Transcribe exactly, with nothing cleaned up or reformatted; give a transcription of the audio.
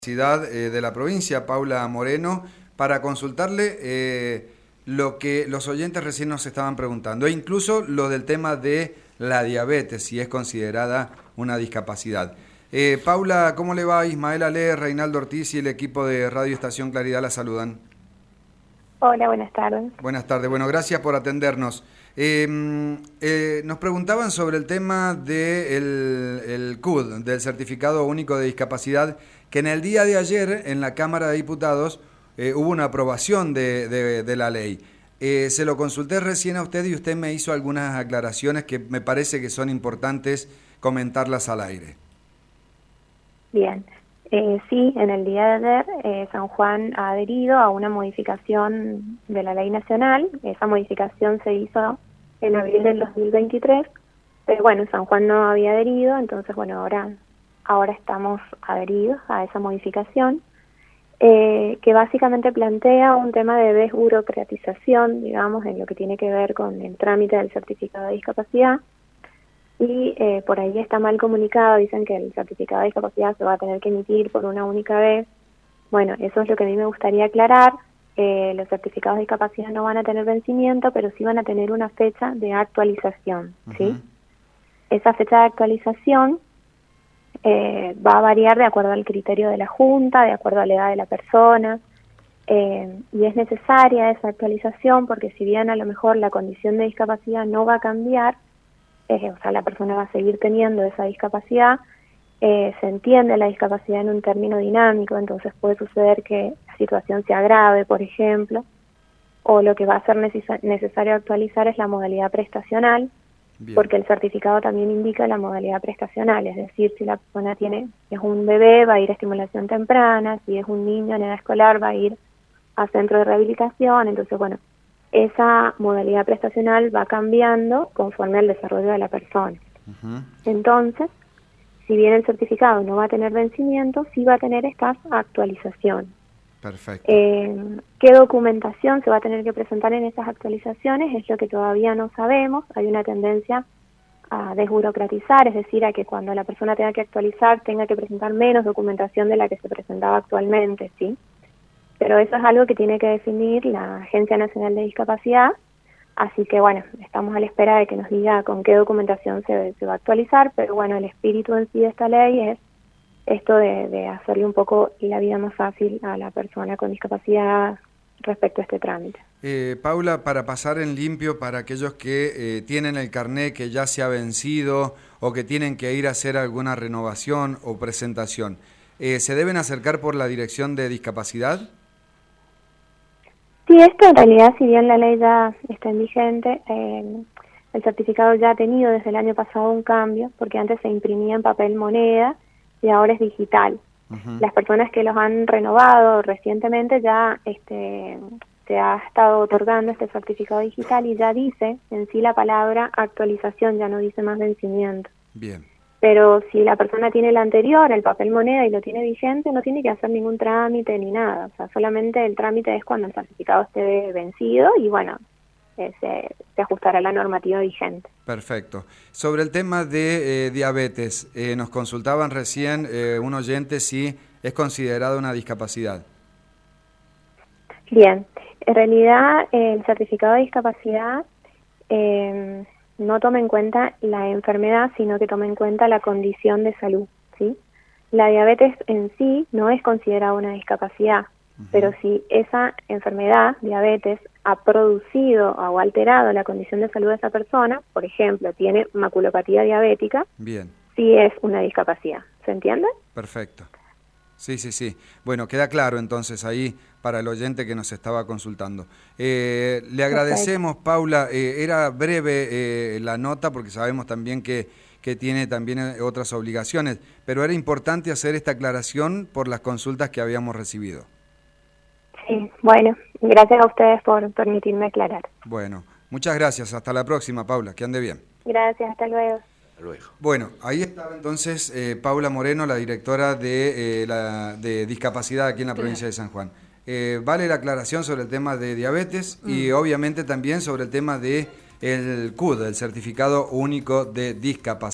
Ciudad eh, de la provincia, Paula Moreno, para consultarle eh, lo que los oyentes recién nos estaban preguntando, e incluso lo del tema de la diabetes, si es considerada una discapacidad. Eh, Paula, ¿cómo le va? Ismael Ale, Reinaldo Ortiz y el equipo de Radio Estación Claridad la saludan. Hola, buenas tardes. Buenas tardes, bueno, gracias por atendernos. Eh, eh, nos preguntaban sobre el tema del el C U D, del Certificado Único de Discapacidad, que en el día de ayer en la Cámara de Diputados eh, hubo una aprobación de, de, de la ley. Eh, se lo consulté recién a usted y usted me hizo algunas aclaraciones que me parece que son importantes comentarlas al aire. Bien, eh, sí, en el día de ayer eh, San Juan ha adherido a una modificación de la ley nacional. Esa modificación se hizo en abril del dos mil veintitrés, pero bueno, San Juan no había adherido, entonces bueno, ahora, ahora estamos adheridos a esa modificación, eh, que básicamente plantea un tema de desburocratización, digamos, en lo que tiene que ver con el trámite del certificado de discapacidad. Y eh, por ahí está mal comunicado, dicen que el certificado de discapacidad se va a tener que emitir por una única vez. Bueno, eso es lo que a mí me gustaría aclarar. Eh, los certificados de discapacidad no van a tener vencimiento, pero sí van a tener una fecha de actualización, ¿sí? Uh-huh. Esa fecha de actualización eh, va a variar de acuerdo al criterio de la Junta, de acuerdo a la edad de la persona, eh, y es necesaria esa actualización porque si bien a lo mejor la condición de discapacidad no va a cambiar, eh, o sea, la persona va a seguir teniendo esa discapacidad, Eh, se entiende la discapacidad en un término dinámico, entonces puede suceder que la situación se agrave, por ejemplo, o lo que va a ser neces- necesario actualizar es la modalidad prestacional, Bien. Porque el certificado también indica la modalidad prestacional, es decir, si la persona tiene es un bebé, va a ir a estimulación temprana, si es un niño en edad escolar, va a ir a centro de rehabilitación, entonces, bueno, esa modalidad prestacional va cambiando conforme al desarrollo de la persona. Uh-huh. Entonces, si bien el certificado no va a tener vencimiento, sí va a tener esta actualización. Perfecto. Eh, ¿Qué documentación se va a tener que presentar en esas actualizaciones? Es lo que todavía no sabemos. Hay una tendencia a desburocratizar, es decir, a que cuando la persona tenga que actualizar tenga que presentar menos documentación de la que se presentaba actualmente, ¿sí? Pero eso es algo que tiene que definir la Agencia Nacional de Discapacidad. Así que, bueno, estamos a la espera de que nos diga con qué documentación se, se va a actualizar, pero bueno, el espíritu en sí de esta ley es esto de, de hacerle un poco la vida más fácil a la persona con discapacidad respecto a este trámite. Eh, Paula, para pasar en limpio, para aquellos que eh, tienen el carné que ya se ha vencido o que tienen que ir a hacer alguna renovación o presentación, eh, ¿se deben acercar por la Dirección de Discapacidad? Sí, esto en realidad, si bien la ley ya está en vigente, eh, el certificado ya ha tenido desde el año pasado un cambio, porque antes se imprimía en papel moneda y ahora es digital. Uh-huh. Las personas que los han renovado recientemente ya este, se ha estado otorgando este certificado digital y ya dice en sí la palabra actualización, ya no dice más vencimiento. Bien. Pero si la persona tiene el anterior, el papel moneda, y lo tiene vigente, no tiene que hacer ningún trámite ni nada. O sea, solamente el trámite es cuando el certificado esté vencido y, bueno, eh, se, se ajustará la normativa vigente. Perfecto. Sobre el tema de eh, diabetes, eh, nos consultaban recién eh, un oyente si es considerada una discapacidad. Bien. En realidad, eh, el certificado de discapacidad Eh, no toma en cuenta la enfermedad, sino que toma en cuenta la condición de salud, ¿sí? La diabetes en sí no es considerada una discapacidad, uh-huh. pero si esa enfermedad, diabetes, ha producido o alterado la condición de salud de esa persona, por ejemplo, tiene maculopatía diabética, Bien. sí es una discapacidad, ¿se entiende? Perfecto. Sí, sí, sí. Bueno, queda claro entonces ahí para el oyente que nos estaba consultando. Eh, le agradecemos, Perfecto. Paula. Eh, era breve eh, la nota porque sabemos también que, que tiene también otras obligaciones, pero era importante hacer esta aclaración por las consultas que habíamos recibido. Sí, bueno, gracias a ustedes por permitirme aclarar. Bueno, muchas gracias. Hasta la próxima, Paula. Que ande bien. Gracias, hasta luego. Luego. Bueno, ahí estaba entonces eh, Paula Moreno, la directora de, eh, la, de discapacidad aquí en la provincia de San Juan. Eh, vale la aclaración sobre el tema de diabetes mm. y obviamente también sobre el tema de el C U D, el Certificado Único de Discapacidad.